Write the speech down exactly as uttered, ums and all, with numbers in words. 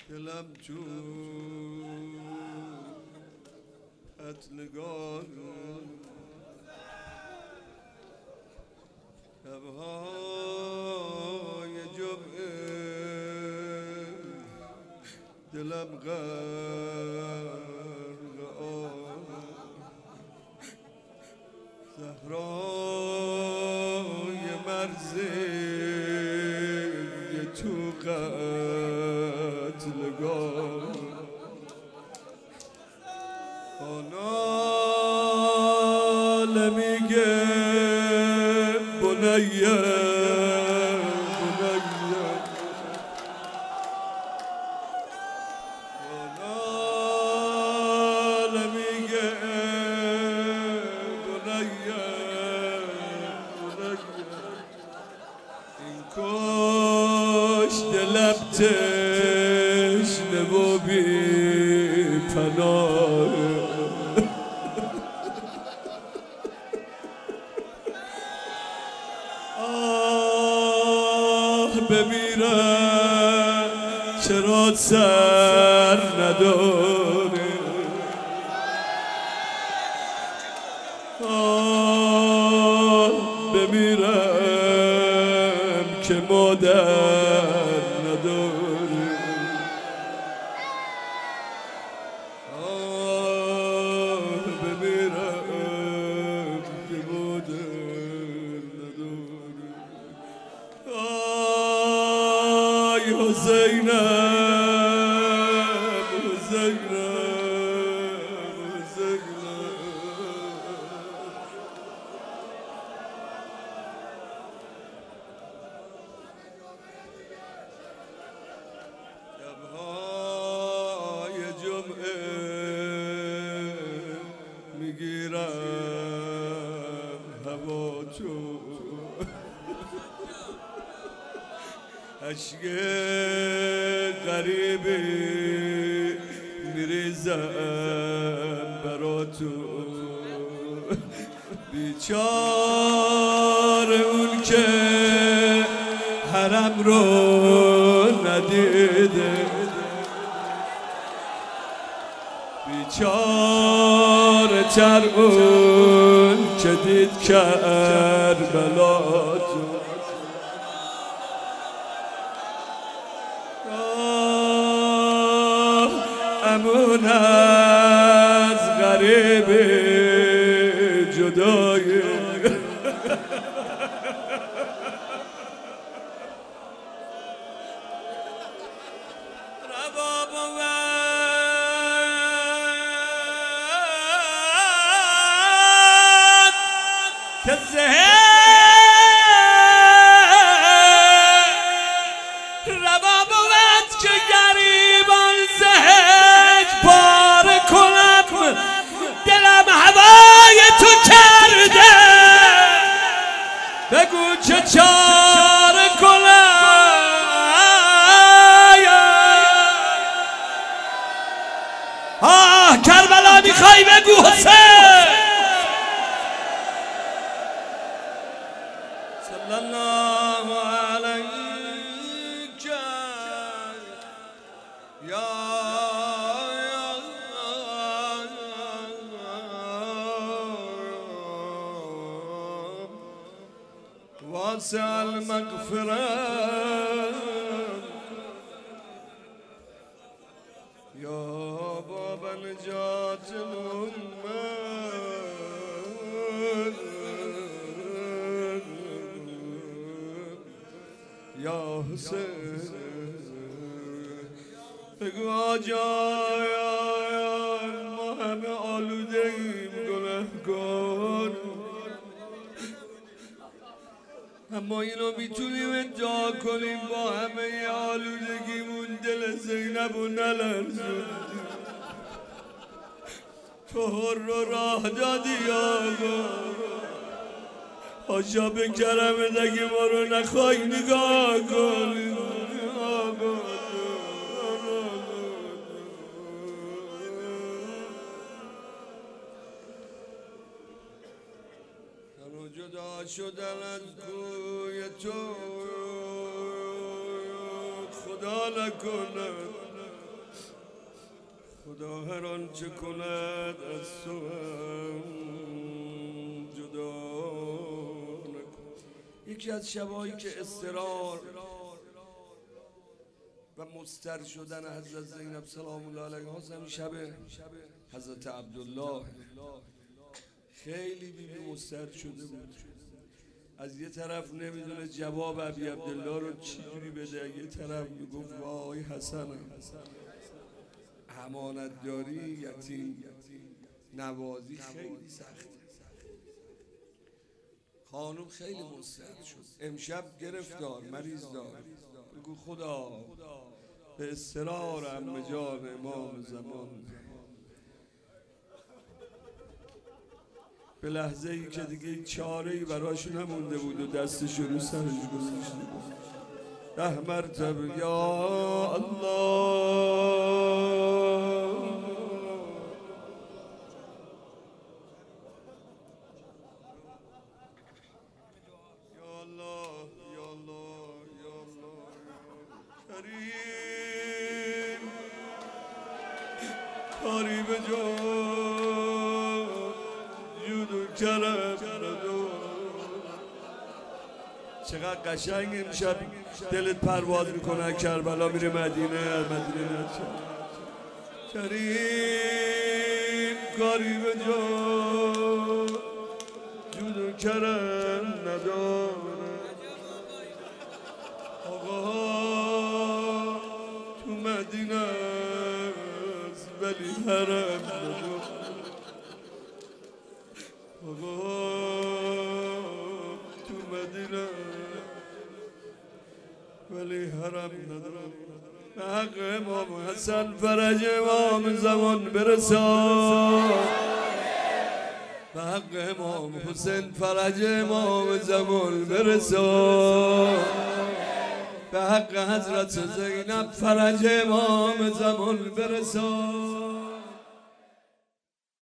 دلم تو قتلگاه شبهای جمعه دلم غرق آب زهرای مرزی تو قتلگاه آناله میگه بنیه بنیه آناله میگه بنیه بنیه این کش دلم تشنه و بی پناه آه بمیرم چرا سر نداره آه بمیرم که مادر نداره آه بمیرم که مادر نداره آی حسینم حسینم حسینم شبهای جمعه میگیرم هوا تو عشق غریبی میریزم برا تو بیچاره اون که حرم رو ندیده بیچاره تر اون که دید کربلا تو امون از غریب جدای رباب و که زهر رباب و که گریبان زهر پار کنم دلم هوای تو کرده بگو چه چاره کنم آه کربلا میخوای بگو حسین صلی الله علیک یا واسع المغفرة يا باب نجاة الأمة يا حسين بگو آجایان ما همه آلوده ایم گناهکار اما اینو میتونیم ادعا کنیم با همه آلودگیمون دل زینب و نلرزوندیم تو رو راه دادی آقا حاشا به کرمت اگه ما رو نخوای نگاه کنی آقا جدا شدن از کوی تو خدا نکنه خدا هر آنچه کند از تو هم جدا نکن. یکی از شبایی که اضطرار و مضطر شدن حضرت زینب سلام الله علیها همین شب حضرت عبدالله خیلی بیبی مضطر شده بود. از یه طرف نمیدونه جواب ابی عبدالله رو چجوری بده، یه طرف میگفت وای حسنم، امانت داری، یتیم نوازی خیلی سخته. خانم خیلی مضطر شد، امشب گرفتار مریض دار. بگو خدا به اصرار عمه جان امام زمان، به لحظه ای که دیگه چاره ای براش نمونده بود و دستش رو سرش گذاشته بود، ده مرتبه یا الله یا الله یا الله یا الله کریم کاری به جان جود و کرم. چقدر قشنگ امشب دلت پرواز میکنه، کربلا میره مدینه، مدینه نچه کریم کاری به جان جود و کرم نداره. آقا تو مدینه است ولی حرم نداره. آقا تو مدینه ولی حرم ندارم. به حق امام حسن فرج امام زمان برسان، به حق امام حسین فرج امام زمان برسان، به حق حضرت زینب فرج امام زمان برسان.